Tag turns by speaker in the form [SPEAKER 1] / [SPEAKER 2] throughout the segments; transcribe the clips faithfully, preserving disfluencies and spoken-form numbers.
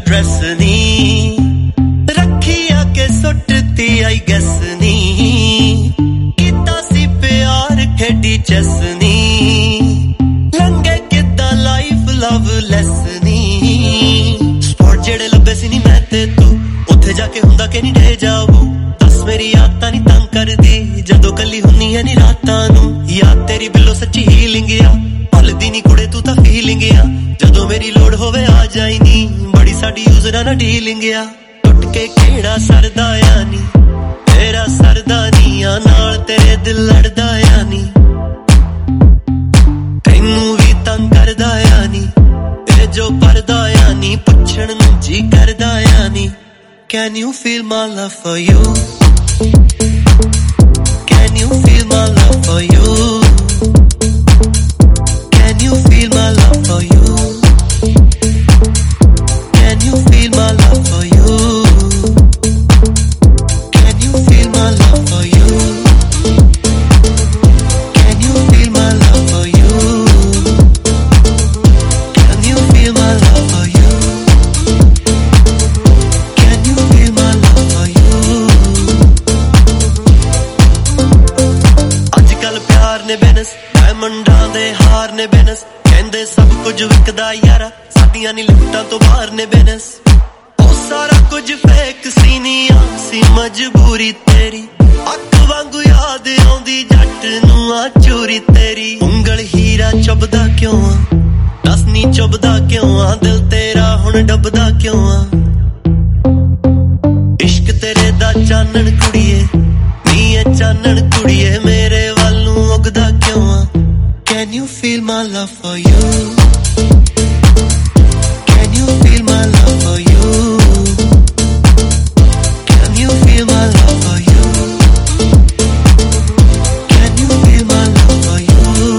[SPEAKER 1] Dress नी रखी आके सुटती आई gas नी इता सी प्यार खेडी चेस नी लंगे किदा लाइफ लव लेस नी स्पॉट जेड़े लब्बे सी नी मैं ते तू उत्थे जाके हुंदा के नी ढे जाऊं दस मेरी आदतां नी तंग कर दी जदों कल्ली हुन्नी है नी रातां नू याद तेरी बिल्लो सच्ची हीलिंग आ भलदी नी कुड़े तू तां फीलिंग आ जदों मेरी लोड़ होवे आ जाई नी बड़ी साडी यूजरा ना डीलिंग आ टुट के केड़ा सरदा आ नी तेरा सरदा नी आ नाल तेरे दिल लड़दा आ नी तैनू भी तंग करदा आ नी ते जो परदा आ नी पुछण नू जी करदा आ नी Can you feel my love for you? Can you feel my love for you? Can you feel my love for you? Can you feel my love for you? Can you feel my love for you? Can you feel my love for you? Can you feel my love for you? बेनस डायमंडां दे हार ने बेनस कहंदे सब कुछ विकदा यारा साडियां नी लिफ्टां तो बाहर ने बेनस ओ सारा कुछ फेक सी नी आसी मजबूरी तेरी अख वांगू याद आउंदी जट नू आ चोरी तेरी उंगल हीरा चुभदा क्यों आ दस नी चुभदा क्यों आ दिल तेरा हुण डबदा क्यों आ इश्क तेरे दा चानण कुड़िए नी ए चानण कुड़िए मेरे उगदा क्यों आ Can you feel my love for you? Can you feel my love for you? Can you feel my love for you? Can you feel my love for you?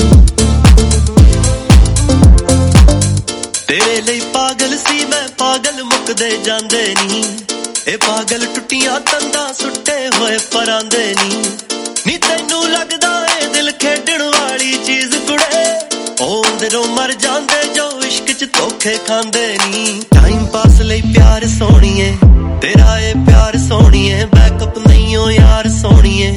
[SPEAKER 1] तेरे लिए पागल सी मैं पागल मुकदे जांदे नी ए पागल टुटियां तंदा सुट्टे होए परांदे नी नी तैनू लगदा ए दिल खेडण वाली चीज कुड़े ओंदरों मर जांदे जो इश्क च धोखे खांदे नी टाइम पास लई प्यार सोहणीए तेरा ए प्यार सोहणीए बैकअप नहीं हो यार सोहणीए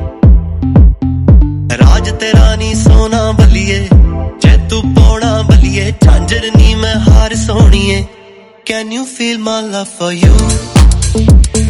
[SPEAKER 1] राज तेरा नी सोना बलिए जे तू पौना बलिए झांझर नी मैं हार सोहणीए Can you feel my love for you?